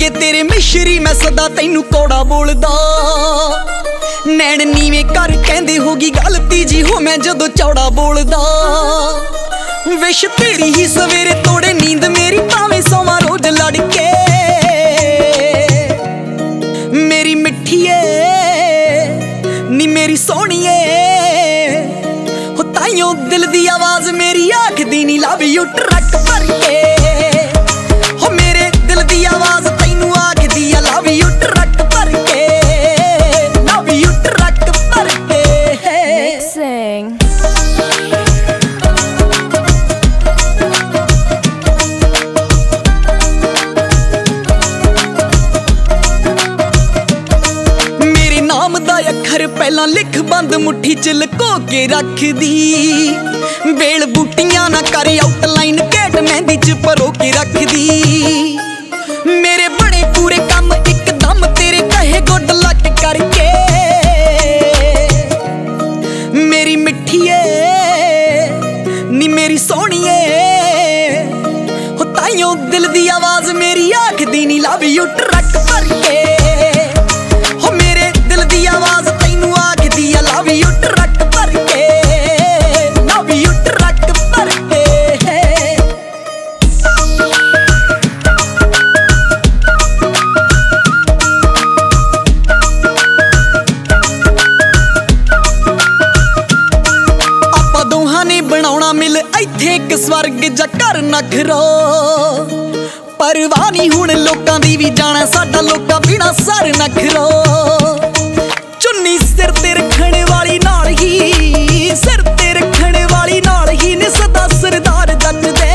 ਵਰਗੇ ਤੇਰੇ ਮਿਸ਼ਰੀ ਮੈਂ ਸਦਾ ਤੈਨੂੰ ਕੌੜਾ ਬੋਲਦਾ। ਨੈਣ ਨੀਵੇਂ ਕਰ ਕਹਿੰਦੇ ਹੋਗੀ ਗਲਤੀ ਜੀ ਹੋ ਮੈਂ ਜਦੋਂ ਚੌੜਾ ਬੋਲਦਾ। ਵਿਸ਼ ਤੇਰੀ ਹੀ ਸਵੇਰੇ ਤੋੜੇ ਨੀਂਦ ਮੇਰੀ ਭਾਵੇਂ ਸੋਵਾਂ ਰੋਜ਼ ਲੜ ਕੇ। ਮੇਰੀ ਮਿੱਠੀਏ ਨੀ ਮੇਰੀ ਸੋਹਣੀਏ ਹੋ ਤਾਈਓ ਦਿਲ ਦੀ ਆਵਾਜ਼ ਮੇਰੀ ਆਖਦੀ ਨੀ ਲਵ ਯੂ ਟਰੱਕ ਭਰ ਕੇ। ਹੋ ਮੇਰੇ ਦਿਲ ਦੀ ਆਵਾਜ਼ ਤੈਨੂੰ ਆਖਦੀ ਆ ਲਵ ਯੂ ਟਰੱਕ ਭਰ ਕੇ। ਲਵ ਯੂ ਟਰੱਕ ਭਰ ਕੇ। Mixing. ਮੇਰੇ ਨਾਮ ਦਾ ਅੱਖਰ ਪਹਿਲਾਂ ਲਿਖ ਬੰਦ ਮੁੱਠੀ ਚ ਲੁਕੋ ਕੇ ਰੱਖਦੀ। ਵੇਲ ਬੂਟੀਆਂ ਨਾ ਕਰ ਆਊਟਲਾਈਨ ਘੇਟ ਮਹਿੰਦੀ ਚ ਪਰੋ ਕੇ ਰੱਖਦੀ। ਮੇਰੇ ਬਣੇ ਪੂਰੇ ਕੰਮ ਇੱਕਦਮ ਤੇਰੇ ਕਹੇ ਗੁੱਡ ਲੱਕ ਕਰਕੇ। ਮੇਰੀ ਮਿੱਠੀਏ ਨੀ ਮੇਰੀ ਸੋਹਣੀਏ ਹੋ ਤਾਈਓ ਦਿਲ ਦੀ ਆਵਾਜ਼ ਮੇਰੀ ਆਖਦੀ ਨੀ ਲਵ ਯੂ ਟਰੱਕ ਭਰ ਕੇ। ਹੋ ਮੇਰੇ ਦਿਲ ਦੀ ਆਵਾਜ਼ ਤੈਨੂੰ ਆਖਦੀ ਆ ਲਵ ਯੂ ਟਰੱਕ ਭਰ ਕੇ। ਲਵ ਯੂ ਟਰੱਕ ਭਰ ਕੇ। ਆਪਾਂ ਦੋਹਾਂ ਨੇ ਬਣਾਉਣਾ ਮਿਲ ਇੱਥੇ ਇੱਕ ਸਵਰਗ ਜਾਂ ਘਰ ਨਖਰੋ। ਪਰਵਾਹ ਨੀ ਹੁਣ ਲੋਕਾਂ ਦੀ ਵੀ ਜਾਣਾ ਸਾਡਾ ਲੋਕਾਂ ਬਿਨਾ ਸਰ ਨਖਰੋ। ਚੁੰਨੀ ਸਿਰ ਤੇ ਰੱਖਣ ਵਾਲੀ ਨਾਲ ਹੀ ਸਿਰ ਤੇ ਰੱਖਣ ਵਾਲੀ ਨਾਲ ਹੀ ਨੇ ਸਦਾ ਸਰਦਾਰ ਜੱਜਦੇ।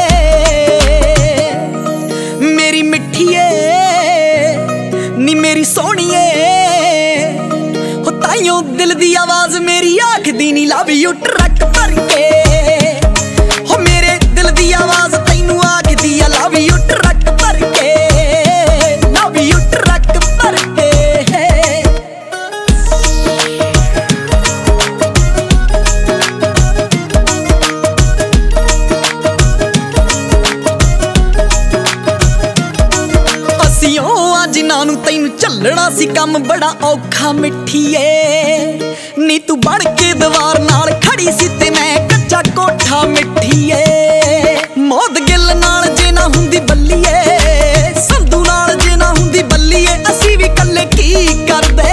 ਮੇਰੀ ਮਿੱਠੀਏ ਨੀ ਮੇਰੀ ਸੋਹਣੀਏ ਹੋ ਤਾਈਓ ਦਿਲ ਦੀ ਆਵਾਜ਼ ਮੇਰੀ ਆਖਦੀ ਨੀ ਲਵ ਯੂ ਟਰੱਕ ਭਰ ਕੇ। ਹੋ ਮੇਰੇ ਦਿਲ ਦੀ ਆਵਾਜ਼ ਤੈਨੂੰ ਆਖਦੀ ਆ ਲਵ ਯੂ ਟਰੱਕ ਭਰ ਕੇ। ਲਵ ਯੂ ਟਰੱਕ ਭਰ ਕੇ। ਅਸੀਂ ਉਹ ਆ ਜਿਨ੍ਹਾਂ ਨੂੰ ਤੈਨੂੰ ਝੱਲਣਾ ਸੀ ਕੰਮ ਬੜਾ ਔਖਾ ਮਿੱਠੀਏ। ਨੀ ਤੂੰ ਬਣ ਕੇ ਦੀਵਾਰ ਨਾਲ ਖੜੀ ਸੀ ਤੇ ਮੈਂ ਕੱਚਾ ਕੋਠਾ ਮਿੱਠੀਏ। ਮੌਤ ਗਿੱਲ ਨਾਲ ਜੇ ਨਾ ਹੁੰਦੀ ਬੱਲੀਏ ਸੰਧੂ ਨਾਲ ਜੇ ਨਾ ਹੁੰਦੀ ਬੱਲੀਏ ਅਸੀਂ ਵੀ ਕੱਲੇ ਕੀ ਕਰਦੇ।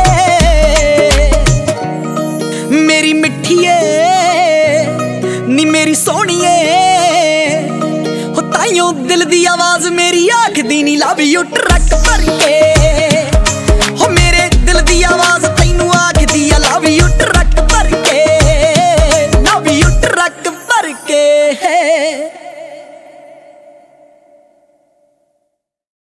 ਮੇਰੀ ਮਿੱਠੀਏ ਨੀ ਮੇਰੀ ਸੋਹਣੀਏ ਹੋ ਤਾਈਓ ਦਿਲ ਦੀ ਆਵਾਜ਼ ਮੇਰੀ ਆਖਦੀ ਨੀ ਲਵ ਯੂ ਟਰੱਕ ਭਰ ਕੇ। ਹੋ ਮੇਰੇ ਦਿਲ ਦੀ ਆਵਾਜ਼